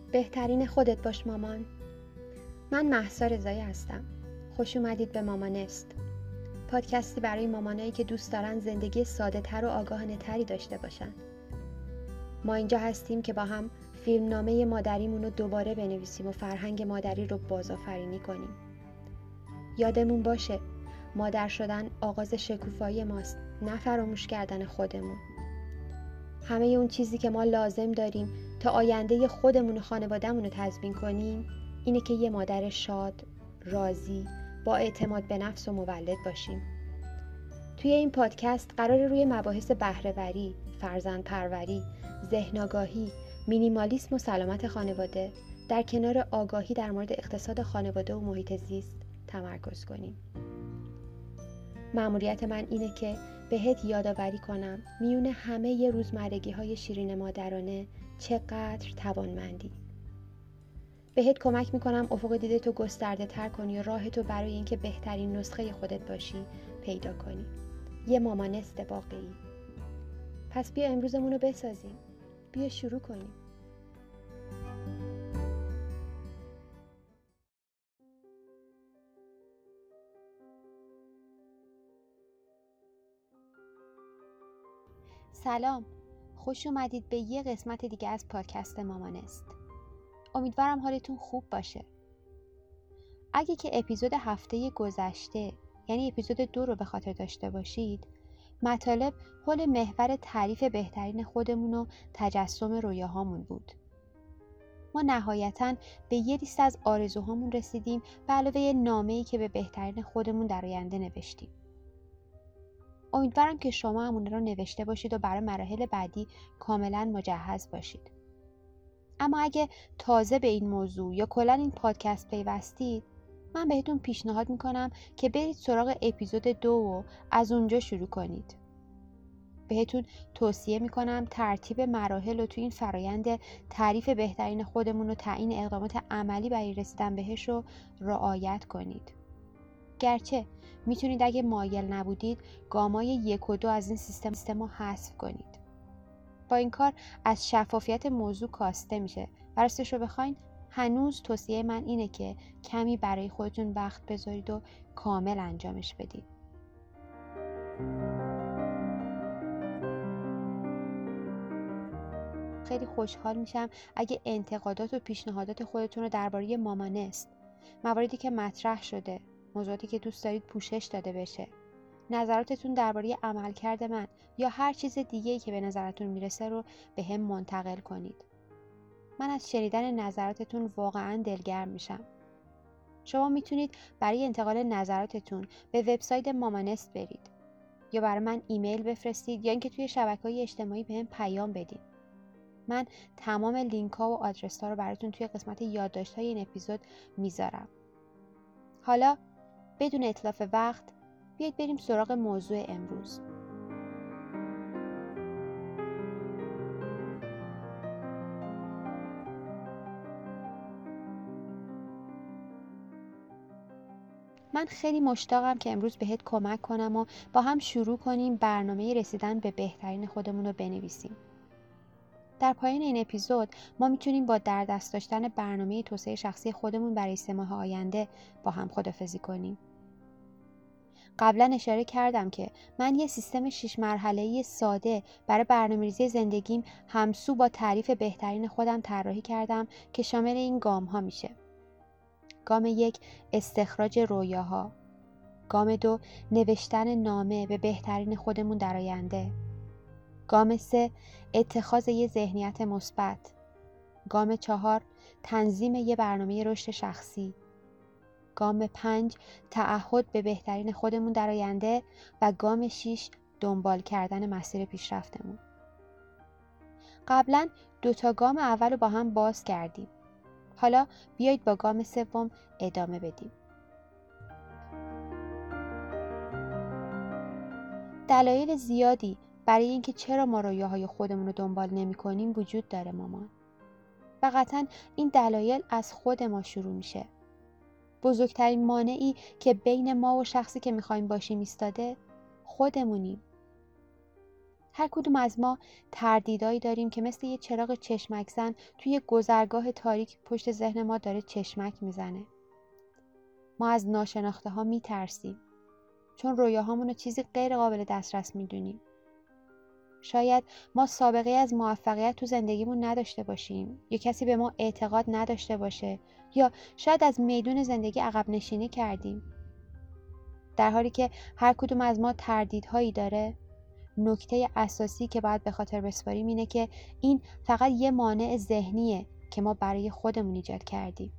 بهترین خودت باش مامان. من مهسا رضایی هستم. خوش اومدید به مامانست. پادکستی برای مامانایی که دوست دارن زندگی ساده تر و آگاهانه تری داشته باشن. ما اینجا هستیم که با هم فیلمنامه مادریمون رو دوباره بنویسیم و فرهنگ مادری رو بازآفرینی کنیم. یادمون باشه مادر شدن آغاز شکوفایی ماست، نه فراموش کردن خودمون. همه اون چیزی که ما لازم داریم تا آینده خودمون و خانواده‌مون رو تضمین کنیم اینه که یه مادر شاد، راضی، با اعتماد به نفس و مولد باشیم. توی این پادکست قراره روی مباحث بهره‌وری، فرزندپروری، ذهن‌آگاهی، مینیمالیسم و سلامت خانواده در کنار آگاهی در مورد اقتصاد خانواده و محیط زیست تمرکز کنیم. مأموریت من اینه که بهت یادآوری کنم میون همه روزمرگی‌های شیرین مادرانه چقدر توانمندی. بهت کمک میکنم افق دیدتو گسترده تر کنی و راهتو برای اینکه بهترین نسخه خودت باشی پیدا کنی. یه مامانست واقعی. پس بیا امروزمون رو بسازیم. بیا شروع کنیم. سلام. خوش اومدید به یه قسمت دیگه از پادکست مامانست. امیدوارم حالتون خوب باشه. اگه که اپیزود هفته گذشته یعنی اپیزود 2 رو به خاطر داشته باشید، مطالب حول محور تعریف بهترین خودمون و تجسم رویاهامون بود. ما نهایتاً به یه لیست از آرزوهامون رسیدیم به علاوه نامه‌ای که به بهترین خودمون در آینده نوشتیم. امیدوارم که شما هم اون رو نوشته باشید و برای مراحل بعدی کاملاً مجهز باشید. اما اگه تازه به این موضوع یا کلاً این پادکست پیوستید، من بهتون پیشنهاد میکنم که برید سراغ اپیزود 2 و از اونجا شروع کنید. بهتون توصیه میکنم ترتیب مراحل رو تو این فرایند تعریف بهترین خودمون و تعیین اقدامات عملی برای رسیدن بهش رو رعایت کنید. گرچه میتونید اگه مایل نبودید گامای 1 و 2 از این سیستم رو حذف کنید. با این کار از شفافیت موضوع کاسته میشه و راستش رو بخواین هنوز توصیه من اینه که کمی برای خودتون وقت بذارید و کامل انجامش بدید. خیلی خوشحال میشم اگه انتقادات و پیشنهادات خودتون رو درباره مامانست، مواردی که مطرح شده، موضوعاتی که دوست دارید پوشش داده بشه، نظراتتون درباره عملکرد من یا هر چیز دیگه‌ای که به نظرتون میرسه رو به هم منتقل کنید. من از شنیدن نظراتتون واقعاً دلگرم میشم. شما میتونید برای انتقال نظراتتون به وبسایت مامانست برید یا برای من ایمیل بفرستید یا اینکه توی شبکه‌های اجتماعی بهم پیام بدید. من تمام لینک‌ها و آدرس‌ها رو براتون توی قسمت یادداشت‌های این اپیزود میذارم. حالا بدون اتلاف وقت بیایید بریم سراغ موضوع امروز. من خیلی مشتاقم که امروز بهت کمک کنم و با هم شروع کنیم برنامه رسیدن به بهترین خودمون رو بنویسیم. در پایان این اپیزود ما میتونیم با در دست داشتن برنامه توسعه شخصی خودمون برای 3 ماه آینده با هم خداحافظی کنیم. قبلا اشاره کردم که من یه سیستم 6 مرحله‌ای ساده برای برنامه‌ریزی زندگیم همسو با تعریف بهترین خودم طراحی کردم که شامل این گام‌ها میشه. گام 1 استخراج رویاها. گام 2 نوشتن نامه به بهترین خودمون در آینده. گام 3 اتخاذ یه ذهنیت مثبت. گام 4 تنظیم یه برنامه رشد شخصی. گام 5 تعهد به بهترین خودمون در آینده و گام 6 دنبال کردن مسیر پیشرفتمون. قبلا 2 تا گام اول رو با هم باز کردیم. حالا بیایید با گام 3 ادامه بدیم. دلایل زیادی برای اینکه چرا ما رویاهای خودمون رو دنبال نمی‌کنیم وجود داره مامان. و قطعاً این دلایل از خود ما شروع میشه. بزرگترین مانعی که بین ما و شخصی که میخوایم باشیم ایستاده خودمونیم. هر کدوم از ما تردیدایی داریم که مثل یه چراغ چشمک زن توی گذرگاه تاریک پشت ذهن ما داره چشمک میزنه. ما از ناشناخته ها میترسیم چون رویاهامون رو چیزی غیر قابل دسترس میدونیم. شاید ما سابقه از موفقیت تو زندگیمون نداشته باشیم یا کسی به ما اعتقاد نداشته باشه یا شاید از میدون زندگی عقب نشینی کردیم. در حالی که هر کدوم از ما تردیدهایی داره، نکته اساسی که باید به خاطر بسپاریم اینه که این فقط یه مانع ذهنیه که ما برای خودمون ایجاد کردیم.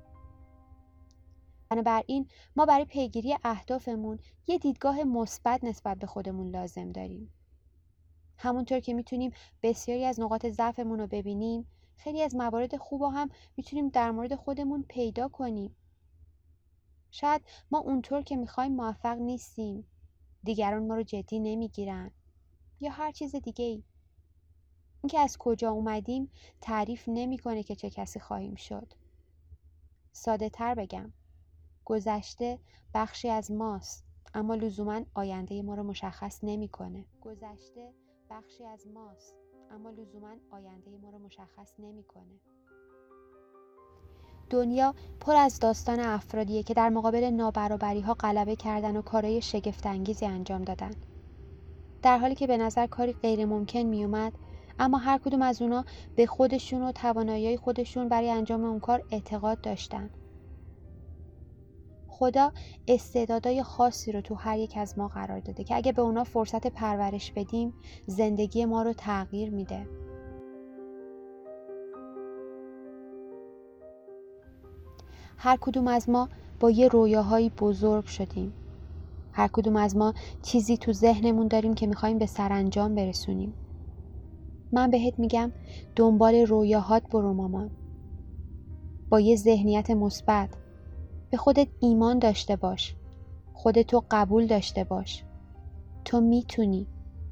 بنابراین ما برای پیگیری اهدافمون یه دیدگاه مثبت نسبت به خودمون لازم داریم. همونطور که میتونیم بسیاری از نقاط ضعفمون رو ببینیم، خیلی از موارد خوب هم میتونیم در مورد خودمون پیدا کنیم. شاید ما اونطور که میخوایم موفق نیستیم، دیگران ما رو جدی نمیگیرن یا هر چیز دیگه ای. اینکه از کجا اومدیم تعریف نمیکنه که چه کسی خواهیم شد. ساده تر بگم، گذشته بخشی از ماست اما لزوماً آینده ما رو مشخص نمیکنه. دنیا پر از داستان افرادیه که در مقابل نابرابری‌ها غلبه کردن و کارهای شگفت‌انگیزی انجام دادن. در حالی که به نظر کاری غیر ممکن می اومد، اما هر کدوم از اونا به خودشون و توانایی‌های خودشون برای انجام اون کار اعتقاد داشتن. خدا استعدادهای خاصی رو تو هر یک از ما قرار داده که اگه به اونا فرصت پرورش بدیم، زندگی ما رو تغییر میده. هر کدوم از ما با یه رویاهایی بزرگ شدیم. هر کدوم از ما چیزی تو ذهنمون داریم که میخوایم به سرانجام برسونیم. من بهت میگم دنبال رویاهات برو مامان. با یه ذهنیت مثبت، به خودت ایمان داشته باش. خودتو قبول داشته باش. تو میتونی.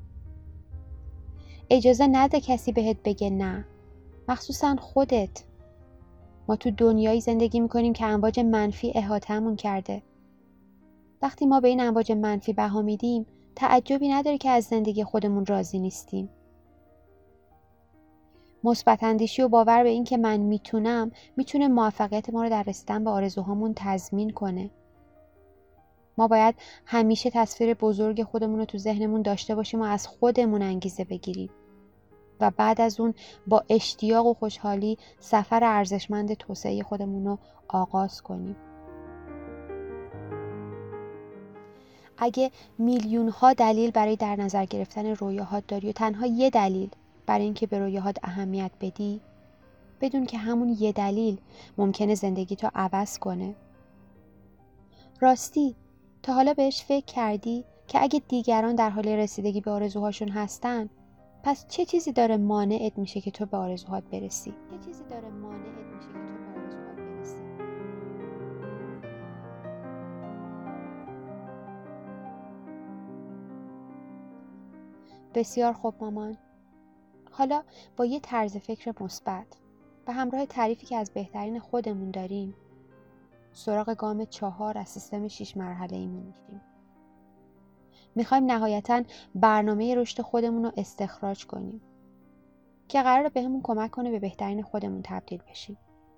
اجازه نده کسی بهت بگه نه. مخصوصا خودت. ما تو دنیایی زندگی میکنیم که امواج منفی احاطه‌مون کرده. وقتی ما به این امواج منفی بها میدیم، تعجبی نداره که از زندگی خودمون راضی نیستیم. مثبت اندیشی و باور به این که من میتونه موفقیت ما رو در رسیدن به آرزوهامون تضمین کنه. ما باید همیشه تصویر بزرگ خودمون رو تو ذهنمون داشته باشیم و از خودمون انگیزه بگیریم و بعد از اون با اشتیاق و خوشحالی سفر ارزشمند توسعه خودمون رو آغاز کنیم. اگه میلیون ها دلیل برای در نظر گرفتن رویاهات داری و تنها یه دلیل برای اینکه به رویاهات اهمیت بدی، بدون که همون یه دلیل ممکنه زندگی تو عوض کنه. راستی تا حالا بهش فکر کردی که اگه دیگران در حال رسیدگی به آرزوهاشون هستن، پس چه چیزی داره مانعت میشه که تو به آرزوهات برسی؟ بسیار خوب مامان. حالا با یه طرز فکر مثبت به همراه تعریفی که از بهترین خودمون داریم، سراغ گام 4 از سیستم 6 مرحله‌ای می‌ریم. میخوایم نهایتاً برنامه رشد خودمون رو استخراج کنیم که قراره بهمون کمک کنه به بهترین خودمون تبدیل بشیم.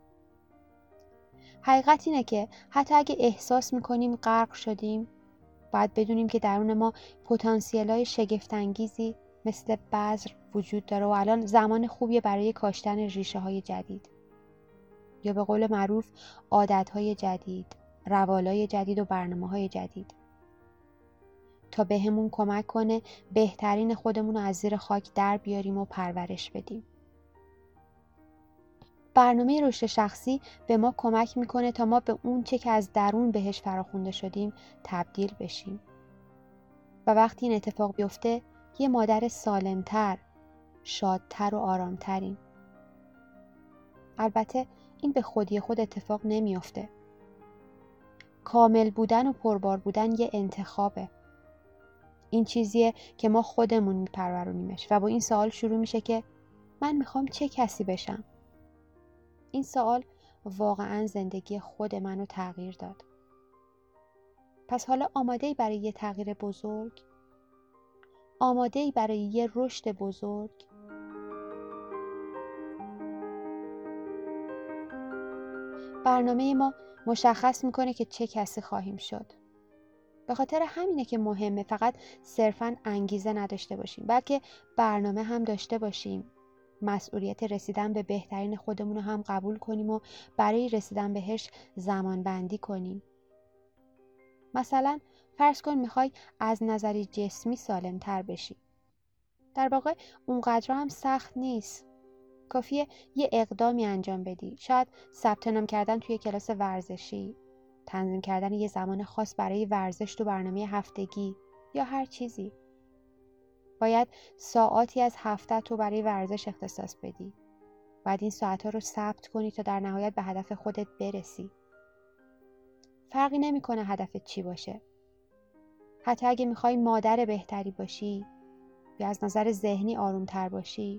حقیقت اینه که حتی اگه احساس میکنیم غرق شدیم، باید بدونیم که درون ما پتانسیل‌های شگفت‌انگیزی مثل بذر وجود داره و الان زمان خوبیه برای کاشتن ریشه‌های جدید، یا به قول معروف عادت‌های جدید، روالای جدید و برنامه‌های جدید، تا بهمون کمک کنه بهترین خودمون رو از زیر خاک در بیاریم و پرورش بدیم. برنامه رشد شخصی به ما کمک میکنه تا ما به اون چه که از درون بهش فراخونده شدیم تبدیل بشیم و وقتی این اتفاق بیفته یه مادر سالمتر، شادتر و آرامتریم. البته این به خودی خود اتفاق نمیفته. کامل بودن و پربار بودن یه انتخابه. این چیزیه که ما خودمون میپرورونیمش و با این سوال شروع میشه که من میخوام چه کسی بشم؟ این سوال واقعا زندگی خود منو تغییر داد. پس حالا آماده‌ای برای یه تغییر بزرگ؟ آماده‌ای برای یه رشد بزرگ؟ برنامه ما مشخص میکنه که چه کسی خواهیم شد. به خاطر همینه که مهمه فقط صرفاً انگیزه نداشته باشیم، بلکه برنامه هم داشته باشیم. مسئولیت رسیدن به بهترین خودمون رو هم قبول کنیم و برای رسیدن بهش زمان بندی کنیم. مثلا فرض کن میخوای از نظر جسمی سالم تر بشی. در واقع اونقدر هم سخت نیست. کافیه یه اقدامی انجام بدی. شاید ثبت نام کردن توی کلاس ورزشی، تنظیم کردن یه زمان خاص برای ورزش تو برنامه هفتگی یا هر چیزی. باید ساعاتی از هفته تو برای ورزش اختصاص بدی. باید این ساعتها رو ثبت کنی تا در نهایت به هدف خودت برسی. فرقی نمیکنه هدفت چی باشه. حتی اگه میخوای مادر بهتری باشی یا از نظر ذهنی آرومتر باشی،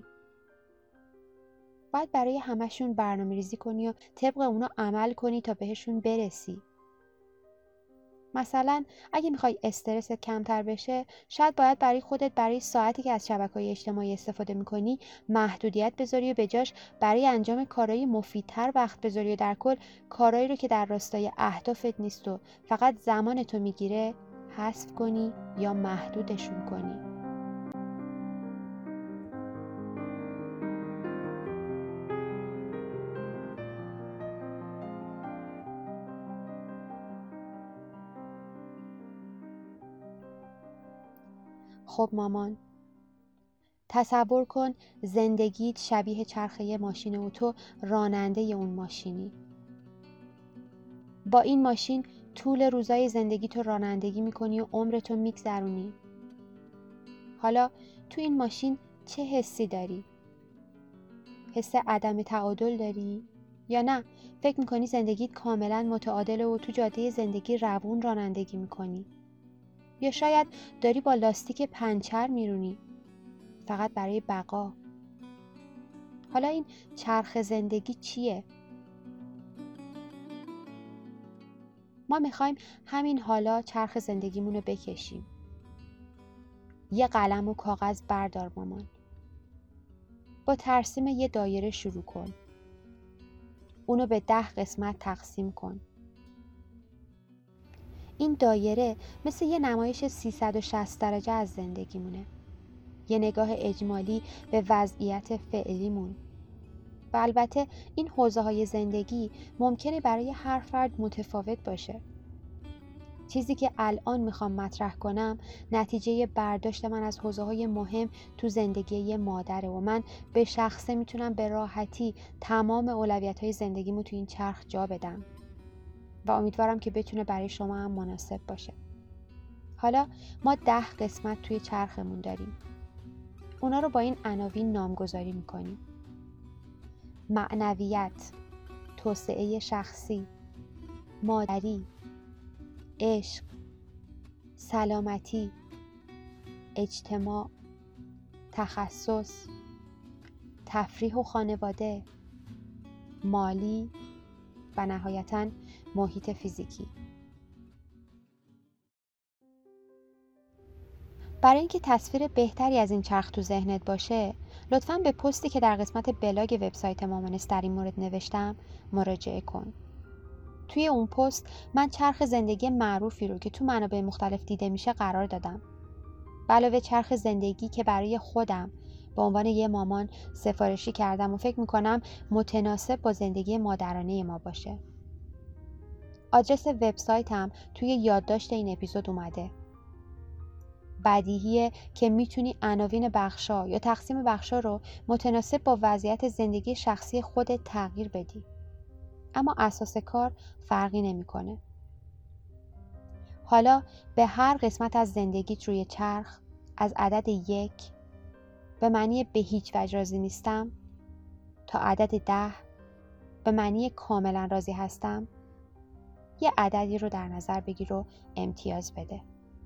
باید برای همشون برنامه ریزی کنی و طبق اونا عمل کنی تا بهشون برسی. مثلا اگه میخوای استرست کمتر بشه، شاید باید برای خودت برای ساعتی که از شبکه‌های اجتماعی استفاده میکنی محدودیت بذاری و به جاش برای انجام کارهای مفیدتر وقت بذاری و در کل کارهایی رو که در راستای اهدافت نیست و فقط زمانتو میگیره حذف کنی یا محدودشون کنی. خب مامان، تصور کن زندگیت شبیه چرخه ماشین و تو راننده اون ماشینی. با این ماشین طول روزای زندگیتو رانندگی میکنی و عمرتو میگذرونی. حالا تو این ماشین چه حسی داری؟ حس عدم تعادل داری؟ یا نه فکر میکنی زندگیت کاملا متعادله و تو جاده زندگی روون رانندگی میکنی؟ یا شاید داری با لاستیک پنچر میرونی فقط برای بقا؟ حالا این چرخ زندگی چیه؟ ما میخوایم همین حالا چرخ زندگیمونو بکشیم. یه قلم و کاغذ بردار مامان. با ترسیم یه دایره شروع کن. اونو به 10 قسمت تقسیم کن. این دایره مثل یه نمایش 360 درجه از زندگیمونه. یه نگاه اجمالی به وضعیت فعلیمون. و البته این حوزه‌های زندگی ممکنه برای هر فرد متفاوت باشه. چیزی که الان میخوام مطرح کنم نتیجه برداشت من از حوزه‌های مهم تو زندگی یه مادره و من به شخصه میتونم به راحتی تمام اولویت‌های زندگیمو تو این چرخ جا بدم و امیدوارم که بتونه برای شما هم مناسب باشه. حالا ما 10 قسمت توی چرخمون داریم. اونا رو با این عناوین نامگذاری میکنیم: معنویت، توسعه شخصی، مادری، عشق، سلامتی، اجتماع، تخصص، تفریح و خانواده، مالی و نهایتاً محیط فیزیکی. برای اینکه تصویر بهتری از این چرخ تو ذهنت باشه، لطفاً به پستی که در قسمت بلاگ وبسایت مامانست در این مورد نوشتم مراجعه کن. توی اون پست من چرخ زندگی معروفی رو که تو منابع مختلف دیده میشه قرار دادم. به علاوه چرخ زندگی که برای خودم به عنوان یه مامان سفارشی کردم و فکر میکنم متناسب با زندگی مادرانه ما باشه. آدرس وبسایتم توی یادداشت این اپیزود اومده. بدیهیه که میتونی عناوین بخشا یا تقسیم بخشا رو متناسب با وضعیت زندگی شخصی خودت تغییر بدی. اما اساس کار فرقی نمیکنه. حالا به هر قسمت از زندگیت روی چرخ از عدد 1 به معنی به هیچ وجه راضی نیستم تا عدد 10 به معنی کاملا راضی هستم یه عددی رو در نظر بگیر و امتیاز بده.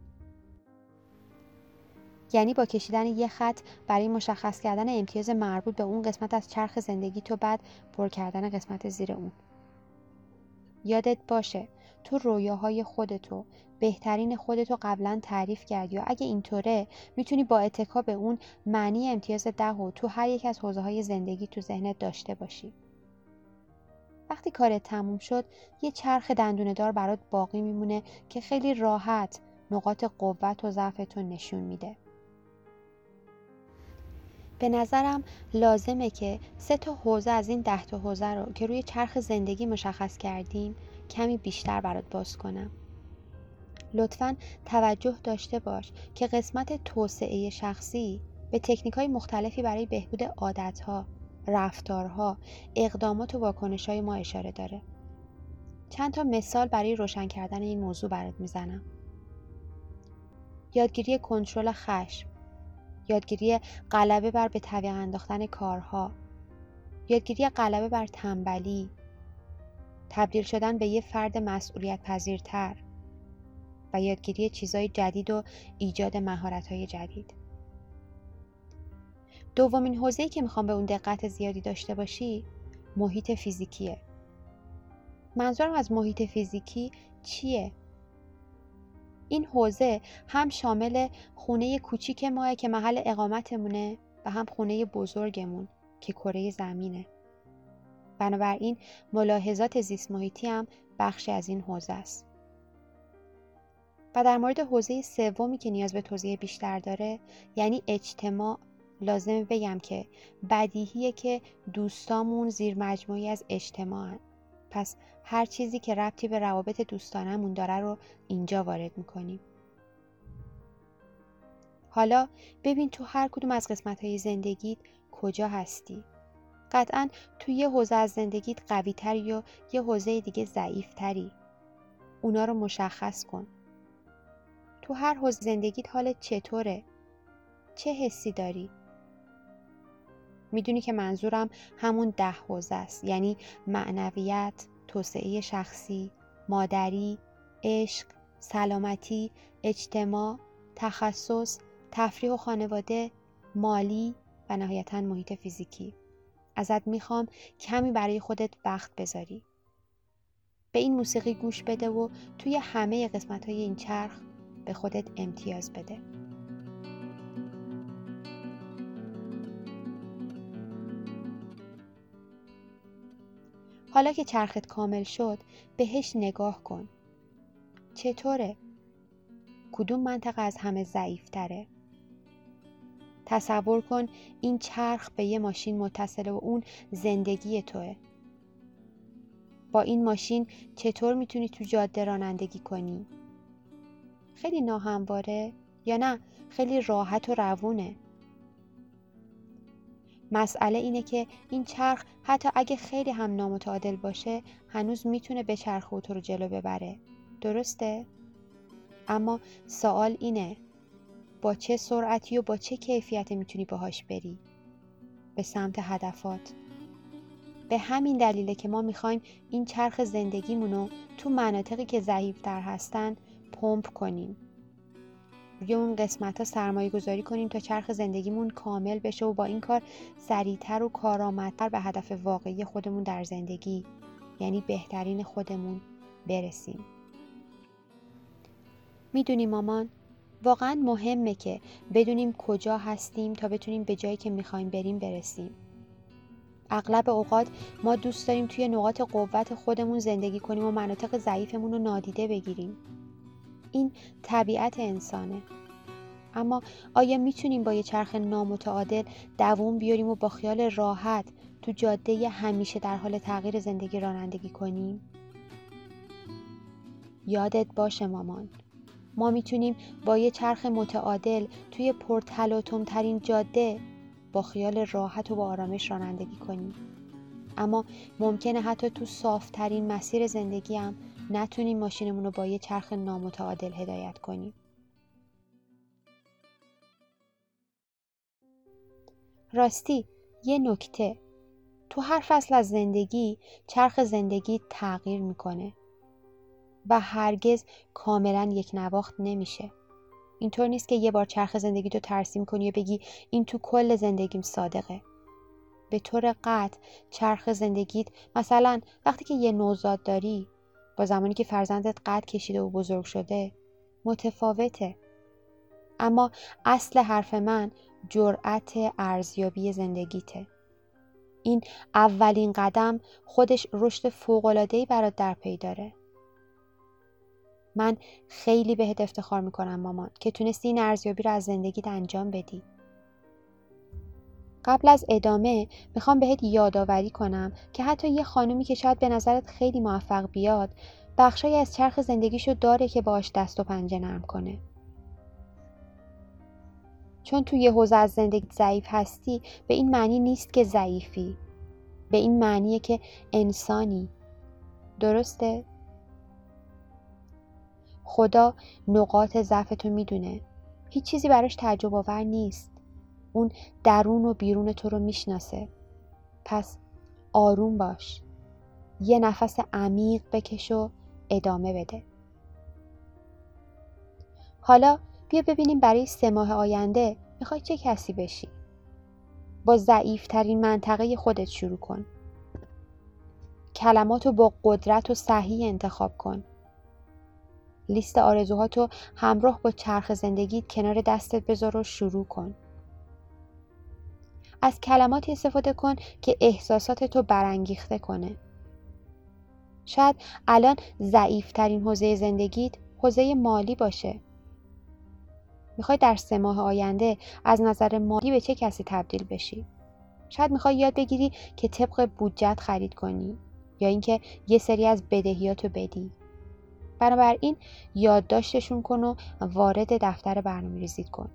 یعنی با کشیدن یه خط برای مشخص کردن امتیاز مربوط به اون قسمت از چرخ زندگی تو بعد پر کردن قسمت زیر اون. یادت باشه تو رویاهای خودتو، بهترین خودتو قبلا تعریف کردی و اگه اینطوره میتونی با اتکا به اون معنی امتیاز 10 و تو هر یک از حوزه‌های زندگی تو ذهنت داشته باشی. وقتی کارت تموم شد یه چرخ دندونه دار برات باقی میمونه که خیلی راحت نقاط قوت و ضعفتو نشون میده. به نظرم لازمه که 3 حوزه از این 10 حوزه رو که روی چرخ زندگی مشخص کردیم کمی بیشتر برات باز کنم. لطفاً توجه داشته باش که قسمت توسعه شخصی به تکنیک‌های مختلفی برای بهبود عادت‌ها، رفتارها، اقدامات و واکنش‌های ما اشاره داره. چند تا مثال برای روشن کردن این موضوع برات میزنم. یادگیری کنترل خشم، یادگیری غلبه بر به تعویق انداختن کارها، یادگیری غلبه بر تنبلی، تبدیل شدن به یه فرد مسئولیت پذیرتر و یادگیری چیزای جدید و ایجاد مهارت‌های جدید. دومین حوزه‌ای که میخوام به اون دقت زیادی داشته باشی محیط فیزیکیه. منظورم از محیط فیزیکی چیه؟ این حوزه هم شامل خونه کوچیک ماه که محل اقامتمونه و هم خونه بزرگمون که کره زمینه. بنابراین ملاحظات زیست محیطی هم بخشی از این حوزه است. و در مورد حوزه سومی که نیاز به توضیح بیشتر داره یعنی اجتماع، لازم بگم که بدیهیه که دوستامون زیر مجموعی از اجتماعن. پس هر چیزی که ربطی به روابط دوستانمون داره رو اینجا وارد میکنیم. حالا ببین تو هر کدوم از قسمت‌های زندگیت کجا هستی. قطعاً تو یه حوزه از زندگیت قوی تری یا یه حوزه دیگه ضعیف تری. اونا رو مشخص کن. تو هر حوزه زندگیت حالت چطوره؟ چه حسی داری؟ میدونی که منظورم همون 10 حوزه است، یعنی معنویت، توسعه شخصی، مادری، عشق، سلامتی، اجتماع، تخصص، تفریح و خانواده، مالی و نهایتاً محیط فیزیکی. ازت میخوام کمی برای خودت وقت بذاری. به این موسیقی گوش بده و توی همه قسمت‌های این چرخ به خودت امتیاز بده. حالا که چرخت کامل شد بهش نگاه کن. چطوره؟ کدوم منطقه از همه ضعیف‌تره؟ تصور کن این چرخ به یه ماشین متصله و اون زندگی توه. با این ماشین چطور میتونی تو جاده رانندگی کنی؟ خیلی ناهمواره یا نه خیلی راحت و روونه؟ مسئله اینه که این چرخ حتی اگه خیلی هم نامتعادل باشه هنوز میتونه به چرخ و تو رو جلو ببره. درسته؟ اما سوال اینه با چه سرعتی و با چه کیفیتی میتونی باهاش بری به سمت هدفات. به همین دلیله که ما میخوایم این چرخ زندگیمونو تو مناطقی که ضعیف‌تر هستن پمپ کنیم. روی اون قسمت‌ها سرمایه گذاری کنیم تا چرخ زندگیمون کامل بشه و با این کار سریعتر و کارآمدتر به هدف واقعی خودمون در زندگی یعنی بهترین خودمون برسیم. میدونی مامان، واقعا مهمه که بدونیم کجا هستیم تا بتونیم به جایی که میخوایم بریم برسیم. اغلب اوقات ما دوست داریم توی نقاط قوت خودمون زندگی کنیم و مناطق ضعیفمون رو نادیده بگیریم. این طبیعت انسانه. اما آیا میتونیم با یه چرخ نامتعادل دووم بیاریم و با خیال راحت تو جاده همیشه در حال تغییر زندگی رانندگی کنیم؟ یادت باشه مامان، ما میتونیم با یه چرخ متعادل توی پرتلاطم ترین جاده با خیال راحت و با آرامش رانندگی کنیم. اما ممکنه حتی تو صافترین مسیر زندگی هم نتونیم ماشینمون رو با یه چرخ نامتعادل هدایت کنیم. راستی یه نکته، تو هر فصل از زندگی چرخ زندگی تغییر میکنه و هرگز کاملا یک نواخت نمیشه. اینطور نیست که یه بار چرخ زندگی تو ترسیم کنی و بگی این تو کل زندگیم صادقه. به طور قطع چرخ زندگیت مثلا وقتی که یه نوزاد داری با زمانی که فرزندت قد کشیده و بزرگ شده متفاوته. اما اصل حرف من جرأت ارزیابی زندگیته. این اولین قدم خودش رشد فوق‌العاده‌ای برات در پی داره. من خیلی بهت افتخار میکنم مامان که تونستی این ارزیابی رو از زندگیت انجام بدی. قبل از ادامه میخوام بهت یادآوری کنم که حتی یه خانومی که شاید به نظرت خیلی موفق بیاد بخشایی از چرخ زندگیشو داره که باهاش دست و پنجه نرم کنه. چون تو یه حوزه از زندگیت ضعیف هستی به این معنی نیست که ضعیفی. به این معنیه که انسانی. درسته؟ خدا نقاط ضعفتو میدونه. هیچ چیزی براش تعجب آور نیست. اون درون و بیرون تو رو میشناسه. پس آروم باش. یه نفس عمیق بکش و ادامه بده. حالا بیا ببینیم برای 3 ماه آینده میخوای چه کسی بشی؟ با ضعیفترین منطقه خودت شروع کن. کلماتو با قدرت و صحیح انتخاب کن. لیست آرزوهاتو همراه با چرخ زندگیت کنار دستت بذار و شروع کن. از کلماتی استفاده کن که احساساتتو برانگیخته کنه. شاید الان ضعیفترین حوزه زندگیت حوزه مالی باشه. میخوای در 3 ماه آینده از نظر مالی به چه کسی تبدیل بشی؟ شاید میخوای یاد بگیری که طبق بودجت خرید کنی یا اینکه یه سری از بدهیاتو بدی. بنابراین یادداشتشون کن و وارد دفتر برنامه‌ریزیت کن.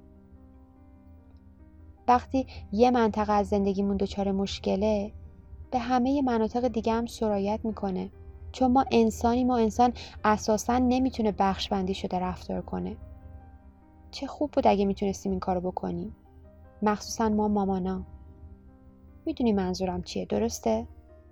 وقتی یه منطقه از زندگیمون دچار مشکله به همه مناطق دیگه هم سرایت میکنه. چون ما انسانیم و انسان اساساً نمیتونه بخش بندی شده رفتار کنه. چه خوب بود اگه میتونستیم این کارو بکنیم. مخصوصاً ما مامانا. میدونی منظورم چیه، درسته؟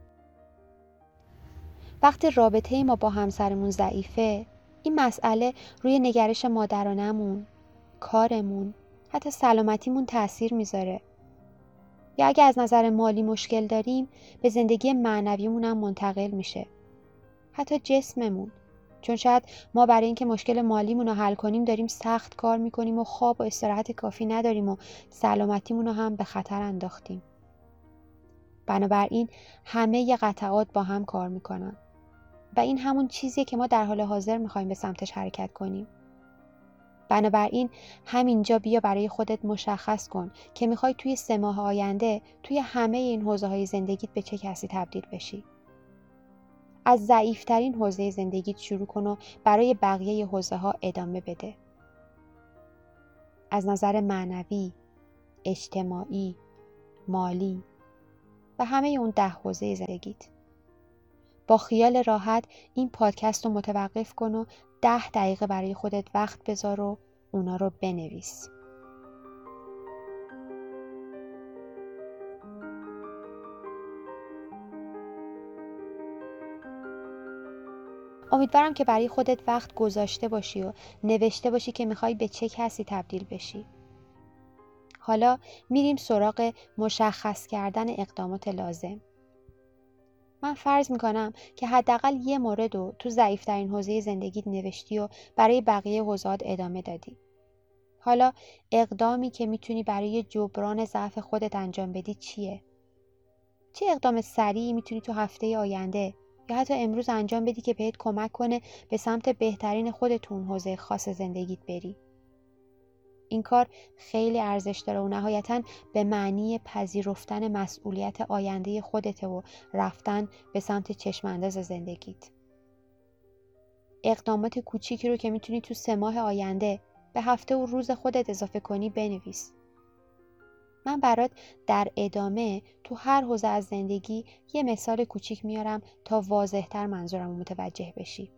وقتی رابطه ما با همسرمون ضعیفه، این مسئله روی نگرش مادرانمون، کارمون، حتی سلامتیمون تأثیر میذاره. یا اگه از نظر مالی مشکل داریم، به زندگی معنویمون هم منتقل میشه. حتی جسممون. چون شاید ما برای اینکه مشکل مالیمون رو حل کنیم داریم سخت کار میکنیم و خواب و استراحت کافی نداریم و سلامتیمون رو هم به خطر انداختیم. بنابراین همه قطعات با هم کار میکنن. و این همون چیزیه که ما در حال حاضر میخوایم به سمتش حرکت کنیم. بنابراین همینجا بیا برای خودت مشخص کن که میخوای توی 3 ماه آینده توی همه این حوزه‌های زندگیت به چه کسی تبدیل بشی. از ضعیفترین حوزه زندگیت شروع کن و برای بقیه حوزه‌ها ادامه بده. از نظر معنوی، اجتماعی، مالی و همه اون 10 حوزه زندگیت. با خیال راحت این پادکست رو متوقف کن و 10 دقیقه برای خودت وقت بذار و اونا رو بنویس. امیدوارم که برای خودت وقت گذاشته باشی و نوشته باشی که میخوای به چه کسی تبدیل بشی. حالا میریم سراغ مشخص کردن اقدامات لازم. من فرض میکنم که حداقل یه مورد رو تو ضعیفترین حوزه زندگیت نوشتی و برای بقیه حوزه‌ات ادامه دادی. حالا اقدامی که میتونی برای جبران ضعف خودت انجام بدی چیه؟ چه اقدام سریعی میتونی تو هفته آینده یا حتی امروز انجام بدی که بهت کمک کنه به سمت بهترین خودت تو اون حوزه خاص زندگیت بری؟ این کار خیلی ارزش داره و نهایتاً به معنی پذیرفتن مسئولیت آینده خودته و رفتن به سمت چشم انداز زندگیت. اقدامات کوچیکی رو که میتونی تو 3 ماه آینده به هفته و روز خودت اضافه کنی بنویس. من برات در ادامه تو هر حوزه از زندگی یه مثال کوچیک میارم تا واضح‌تر منظورم رو متوجه بشی.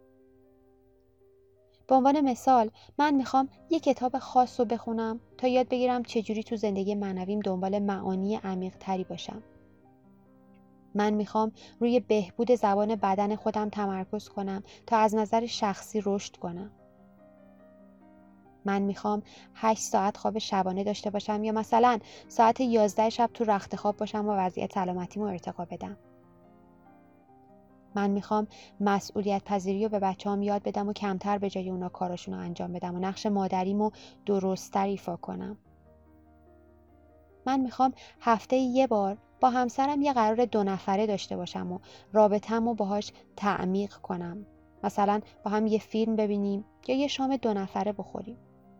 به عنوان مثال من میخوام یه کتاب خاص رو بخونم تا یاد بگیرم چجوری تو زندگی معنویم دنبال معانی عمیق تری باشم. من میخوام روی بهبود زبان بدن خودم تمرکز کنم تا از نظر شخصی رشد کنم. من میخوام 8 ساعت خواب شبانه داشته باشم یا مثلا ساعت 11 شب تو رخت خواب باشم و وضعیت سلامتیمو ارتقا بدم. من میخوام مسئولیت پذیری رو به بچه‌هام یاد بدم و کمتر به جای اونا کاراشون رو انجام بدم و نقش مادریمو درست‌تر ایفا کنم. من میخوام هفته یه بار با همسرم یه قرار 2 نفره داشته باشم و رابطه‌مو باهاش تعمیق کنم. مثلا با هم یه فیلم ببینیم یا یه شام 2 نفره بخوریم.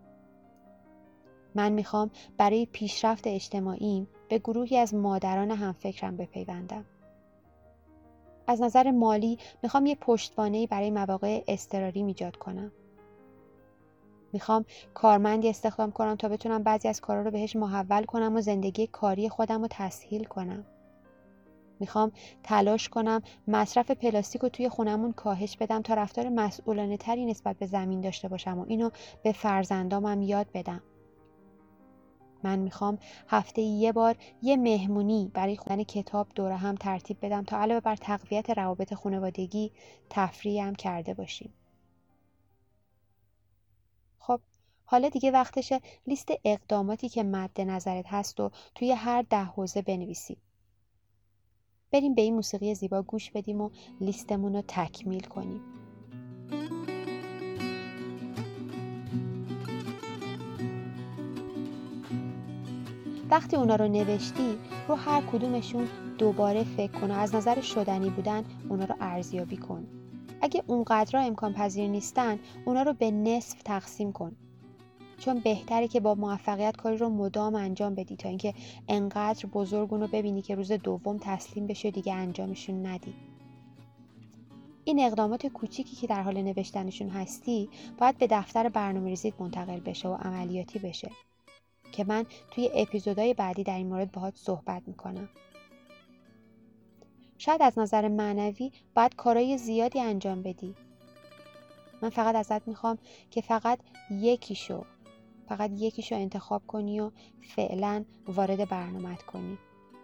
من میخوام برای پیشرفت اجتماعیم به گروهی از مادران همفکرم بپیوندم. از نظر مالی میخوام یه پشتوانه‌ای برای مواقع اضطراری ایجاد کنم. میخوام کارمندی استخدام کنم تا بتونم بعضی از کارا رو بهش محول کنم و زندگی کاری خودم رو تسهیل کنم. میخوام تلاش کنم مصرف پلاستیک رو توی خونمون کاهش بدم تا رفتار مسئولانه تری نسبت به زمین داشته باشم و اینو به فرزندامم یاد بدم. من میخوام هفته یه بار یه مهمونی برای خوندن کتاب دوره هم ترتیب بدم تا علاوه بر تقویت روابط خانوادگی تفریح هم کرده باشیم. خب حالا دیگه وقتشه لیست اقداماتی که مد نظرت هست و توی هر 10 حوزه بنویسی. بریم به این موسیقی زیبا گوش بدیم و لیستمون رو تکمیل کنیم. وقتی اونا رو نوشتی رو هر کدومشون دوباره فکر کن و از نظر شدنی بودن اونا رو ارزیابی کن. اگه اونقدر امکان پذیر نیستن اونا رو به نصف تقسیم کن. چون بهتره که با موفقیت کاری رو مدام انجام بدی تا اینکه انقدر بزرگون رو ببینی که روز دوم تسلیم بشی و دیگه انجامشون ندی. این اقدامات کوچیکی که در حال نوشتنشون هستی باید به دفتر برنامه‌ریزیت منتقل بشه و عملیاتی بشه که من توی اپیزودهای بعدی در این مورد باهات صحبت میکنم. شاید از نظر معنوی باید کارهای زیادی انجام بدی. من فقط ازت میخوام که فقط یکیشو انتخاب کنی و فعلا وارد برنامه‌ات کنی.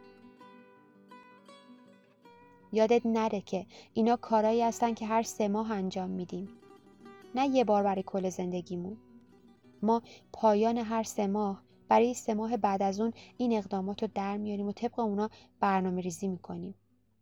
یادت نره که اینا کارهایی هستن که هر 3 ماه انجام میدیم. نه یه بار برای کل زندگیمون. ما پایان هر 3 ماه برای 3 ماه بعد از اون این اقدامات رو در میاریم و طبق اونا برنامه ریزی میکنیم.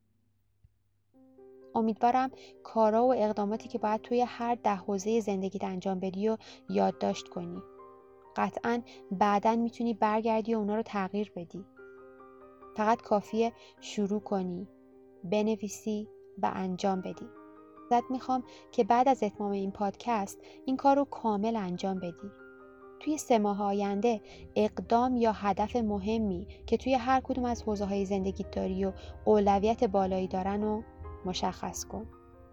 امیدوارم کارا و اقداماتی که باید توی هر 10 حوزه زندگیت انجام بدی و یادداشت کنی. قطعاً بعداً میتونی برگردی و اونا رو تغییر بدی. فقط کافیه شروع کنی، بنویسی و انجام بدی. ازت میخوام که بعد از اتمام این پادکست این کار رو کامل انجام بدی. توی 3 ماه آینده اقدام یا هدف مهمی که توی هر کدوم از حوزه‌های زندگیت داری و اولویت بالایی دارن رو مشخص کن.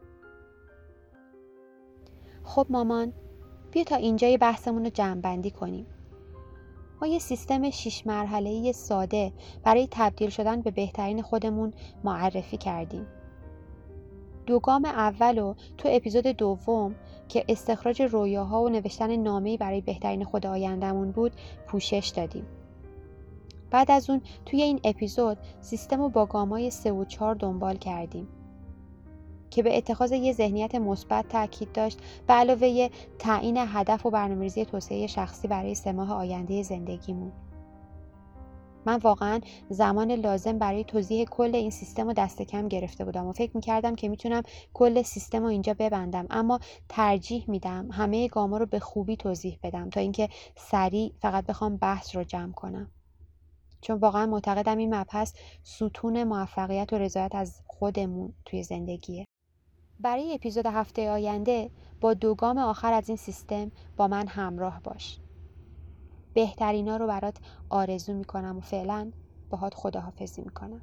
خب مامان، بیا تا اینجای بحثمون رو جمع‌بندی کنیم. ما یه سیستم 6 مرحله‌ای ساده برای تبدیل شدن به بهترین خودمون معرفی کردیم. 2 گام اولو تو اپیزود دوم که استخراج رویاها و نوشتن نامه‌ای برای بهترین خود آینده‌مون بود پوشش دادیم. بعد از اون توی این اپیزود سیستم رو با گام‌های 3 و 4 دنبال کردیم که به اتخاذ یه ذهنیت مثبت تاکید داشت به علاوه تعیین هدف و برنامه‌ریزی توسعه شخصی برای 3 ماه آینده زندگیمون. من واقعا زمان لازم برای توضیح کل این سیستم رو دست کم گرفته بودم و فکر می‌کردم که میتونم کل سیستم رو اینجا ببندم، اما ترجیح میدم همه گاما رو به خوبی توضیح بدم تا اینکه سریع فقط بخوام بحث رو جمع کنم. چون واقعا معتقدم این مبحث ستون موفقیت و رضایت از خودمون توی زندگیه. برای اپیزود هفته آینده با 2 گام آخر از این سیستم با من همراه باش. بهترینا رو برات آرزو میکنم و فعلا باهات خداحافظی میکنم.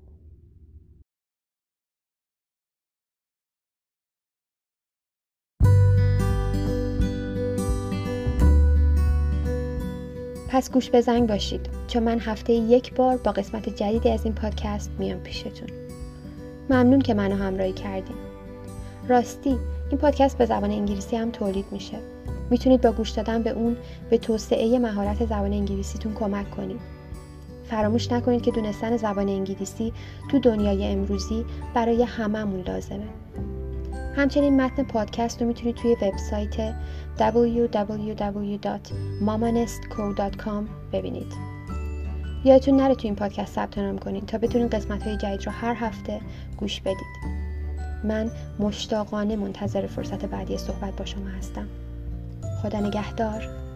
پس گوش به زنگ باشید چون من هفته 1 بار با قسمت جدیدی از این پادکست میام پیشتون. ممنون که منو همراهی کردین. راستی این پادکست به زبان انگلیسی هم تولید میشه. میتونید با گوش دادن به اون به توسعه مهارت زبان انگلیسیتون کمک کنید. فراموش نکنید که دونستن زبان انگلیسی تو دنیای امروزی برای هممون لازمه. همچنین متن پادکست رو میتونید توی وبسایت www.mamanestco.com ببینید. یادتون نره توی این پادکست ثبت نام کنید تا بتونید قسمت‌های جدید رو هر هفته گوش بدید. من مشتاقانه منتظر فرصت بعدی صحبت با شما هستم. خدا نگهدار.